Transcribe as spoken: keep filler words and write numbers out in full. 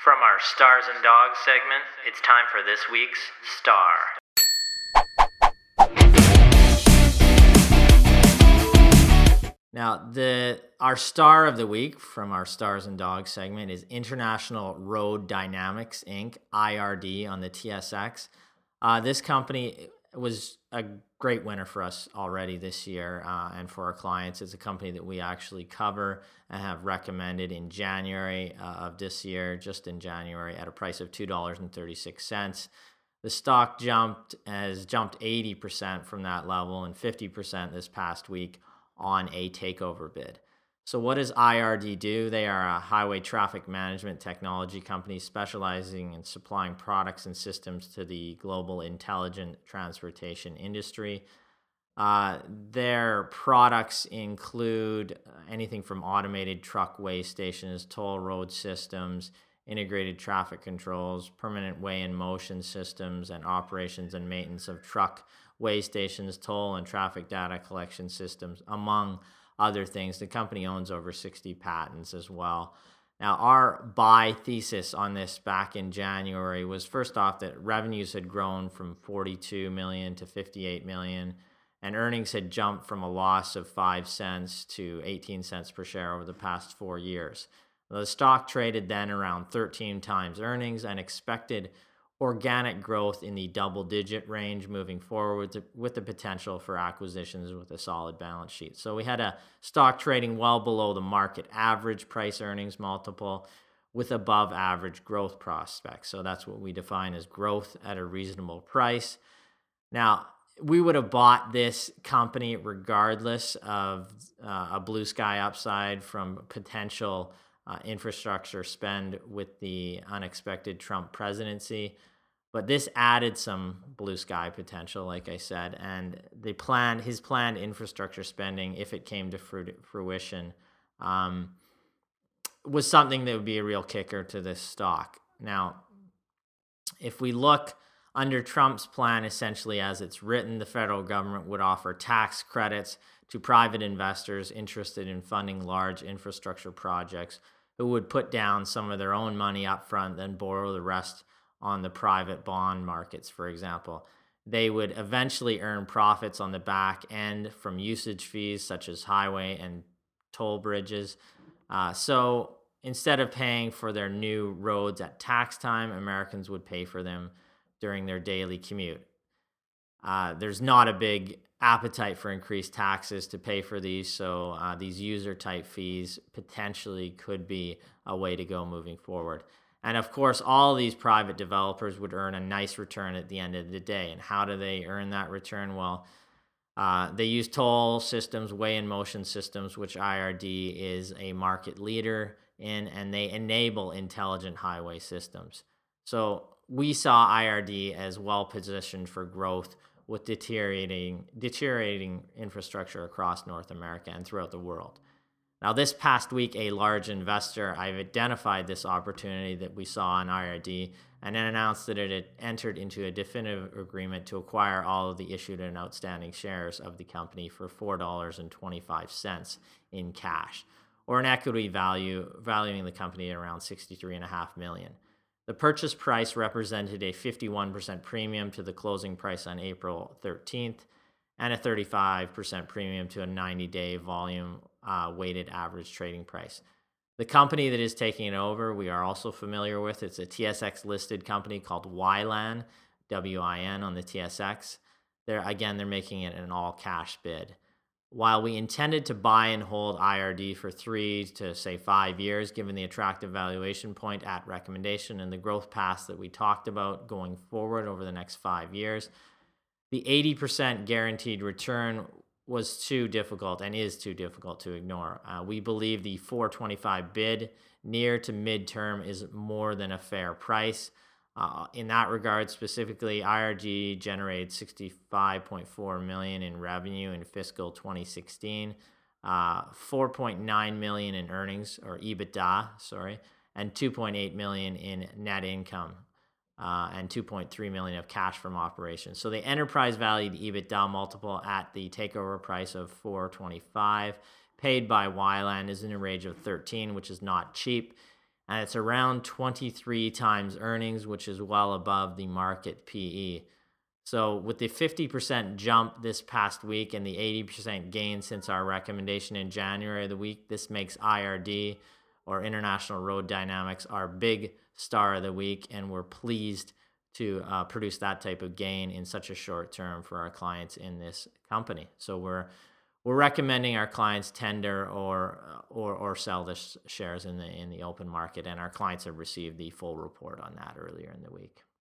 From our Stars and Dogs segment, it's time for this week's Star. Now, the our star of the week from our Stars and Dogs segment is International Road Dynamics, Incorporated, I R D, on the T S X. Uh, this company was a great winner for us already this year, uh, and for our clients. It's a company that we actually cover and have recommended in January uh, of this year, just in January, at a price of two dollars and thirty-six cents. The stock jumped has jumped eighty percent from that level and fifty percent this past week on a takeover bid. So what does I R D do? They are a highway traffic management technology company specializing in supplying products and systems to the global intelligent transportation industry. Uh, their products include anything from automated truck weigh stations, toll road systems, integrated traffic controls, permanent weigh in motion systems, and operations and maintenance of truck weigh stations, toll and traffic data collection systems, among other things. The company owns over sixty patents as well. Now, our buy thesis on this back in January was, first off, that revenues had grown from forty-two million dollars to fifty-eight million dollars, and earnings had jumped from a loss of five cents to eighteen cents per share over the past four years. The stock traded then around thirteen times earnings and expected organic growth in the double-digit range moving forward to, with the potential for acquisitions with a solid balance sheet. So we had a stock trading well below the market average price earnings multiple with above average growth prospects. So that's what we define as growth at a reasonable price. Now, we would have bought this company regardless of uh, a blue sky upside from potential Uh, infrastructure spend with the unexpected Trump presidency. But this added some blue sky potential, like I said, and the plan, his planned infrastructure spending, if it came to fruition, um, was something that would be a real kicker to this stock. Now, if we look under Trump's plan, essentially as it's written, the federal government would offer tax credits to private investors interested in funding large infrastructure projects who would put down some of their own money up front, then borrow the rest on the private bond markets, for example. They would eventually earn profits on the back end from usage fees such as highway and toll bridges. Uh, so instead of paying for their new roads at tax time, Americans would pay for them during their daily commute. Uh, there's not a big appetite for increased taxes to pay for these, so uh, these user-type fees potentially could be a way to go moving forward. And of course, all these private developers would earn a nice return at the end of the day. And how do they earn that return? Well, uh, they use toll systems, weigh-in-motion systems, which I R D is a market leader in, and they enable intelligent highway systems. So we saw I R D as well-positioned for growth with deteriorating deteriorating infrastructure across North America and throughout the world. Now, this past week, a large investor, I've identified this opportunity that we saw in I R D and then announced that it had entered into a definitive agreement to acquire all of the issued and outstanding shares of the company for four dollars and twenty-five cents in cash, or an equity value valuing the company at around sixty-three point five million dollars. The purchase price represented a fifty-one percent premium to the closing price on April thirteenth and a thirty-five percent premium to a ninety-day volume uh, weighted average trading price. The company that is taking it over, we are also familiar with. It's a T S X-listed company called WiLAN, W I N, on the T S X. They're, again, they're making it an all-cash bid. While we intended to buy and hold I R D for three to, say, five years, given the attractive valuation point at recommendation and the growth paths that we talked about going forward over the next five years, the eighty percent guaranteed return was too difficult and is too difficult to ignore. Uh, we believe the four twenty-five bid near to midterm is more than a fair price. Uh, in that regard, specifically, I R D generated sixty-five point four million dollars in revenue in fiscal twenty sixteen, uh, four point nine million dollars in earnings, or EBITDA, sorry, and two point eight million dollars in net income, uh, and two point three million dollars of cash from operations. So the enterprise value to EBITDA multiple at the takeover price of four twenty-five paid by WiLAN is in a range of thirteen, which is not cheap. and it's around twenty-three times earnings, which is well above the market P E. So with the fifty percent jump this past week and the eighty percent gain since our recommendation in January of the week, this makes I R D, or International Road Dynamics, our big star of the week, and we're pleased to uh, produce that type of gain in such a short term for our clients in this company. So we're we're recommending our clients tender or or or sell the sh- shares in the in the open market, and our clients have received the full report on that earlier in the week.